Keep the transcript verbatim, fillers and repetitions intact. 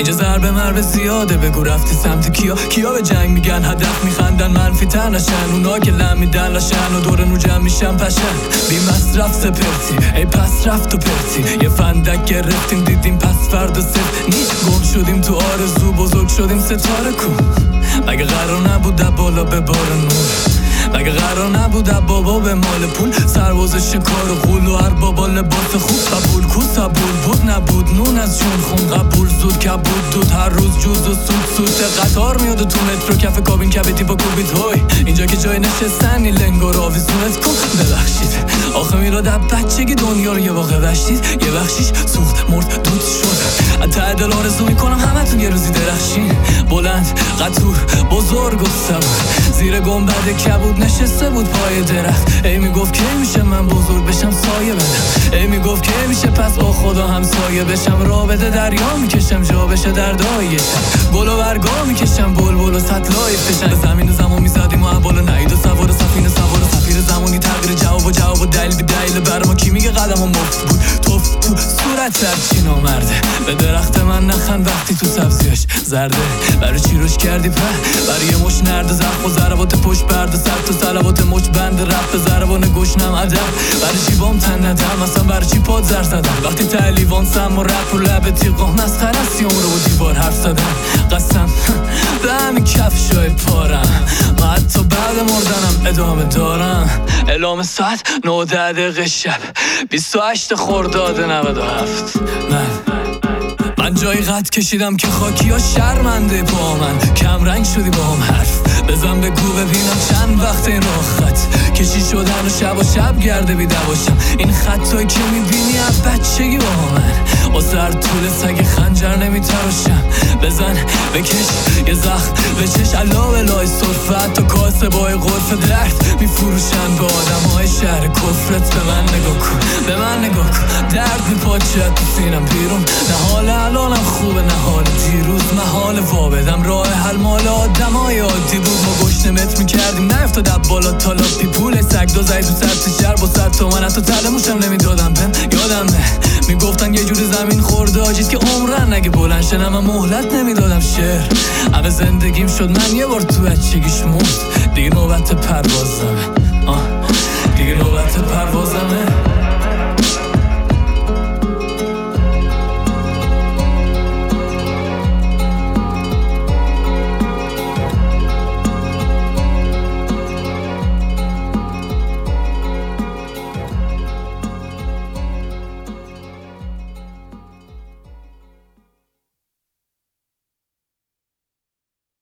اینجا ضربه مربه زیاده، بگو رفتی سمت کیا. کیا به جنگ میگن هدف میخندن منفی تر نشن، اونا که لم میدن لاشن و دور نو جمع میشن پشن. بی مصرف سپرتی ای پس رفت و پرتی، یه فندک گرفتیم دیدیم پس فردا صفر نیست. گم شدیم تو آرزو بزرگ شدیم ستاره کن. مگه قرار نبود در بالا به بار نور؟ مگه قرار نبود بابا به مال پول؟ سرباز شکار و غول و هر بابا لباس خوب. قبول کو صبول بود نبود نون از جون خون. قبول زود کبود دود هر روز جوز و سود سود. قطار میاد و تو مترو کف کابین کبیتی با کوبید هوی. اینجا که جای نشستنی لنگار آویزونت کن. ببخشید آخه میراد از بچگی دنیا رو یه واقع بشتید. یه بخشیش سوخت مرد دود شد. ته دل آرزو میکنم همتون یه روزی درخشین، بلند قطور بزرگ و صبور. زیر گنبد کبود نشسته بود پای درخت. ای میگفت که میشه من بزرگ بشم سایه بدم. ای میگفت که میشه پس با خدا هم سایه بشم. راه بده دریا میکشم جا بشه دردای شب. گل و برگا میکشم بلبل و سطلای فشن. زمین و زمان میزدیم و بالا نهید و سوار و سفینه سوار و سفیر زمانی تغییر جواب و جواب و دلیل به دلیل بر ما کی میگه قدم و مفت بود توف تو صورت سرچین آمرده. به درخت من نخند وقتی تو سبزیش زرده. برای چی روش کردی په؟ برای یه مش نرد زخم و ضربات پشت برد سر تو سلوات مچ بند رفت ضربان گشنم عدم. برای چی بام تن ندم اصلا برای چی پاد زر زدم؟ وقتی تلیوان سم و رپ و لب تیغام مسخره است عمر و دیوار حرف زدم. قسم به همین کفشای پارم و حتی بعد مردنم ادامه دارم. اعلام ساعت نه دقیقه شب بیست و هشت خرداد نود و هفت. من من جایی قد کشیدم که خاکی ها شرمنده با من. کم رنگ شدی با هم حرف بزن بگو ببینم چند وقت این راه خط کشی شدن و شب و شب گرده بیده باشم. این خطایی که میبینی از بچگی با من. و سر طول سگ خنجر نمیتراشم. بزن بکش یه زخم بچش علاوه لای صرفت و کاسه بای غرف درد میفروشن به آدم های شهر کفرت. به من نگاه کن به من نگاه کن درد میپاچد تو سینم بیرون. نه حال الانم خوبه نه حال دیروز. محال وابدم راه حل مال آدم های عادی بود. ما گشنمت میکردیم نیفتاد اب بالا تالا پی پول سگ دو زید و سرت شهر با صد تومن حتی تله موشم نمیدادم بهم. یادمه میگفتن یه جوری زمین خورده آجید که عمرن نگه بلند شنم. من مهلت نمیدادم شعر همه زندگیم شد من یه بار تو بچگیش مرد. دیگه نوبت پروازمه آه دیگه نوبت پروازمه.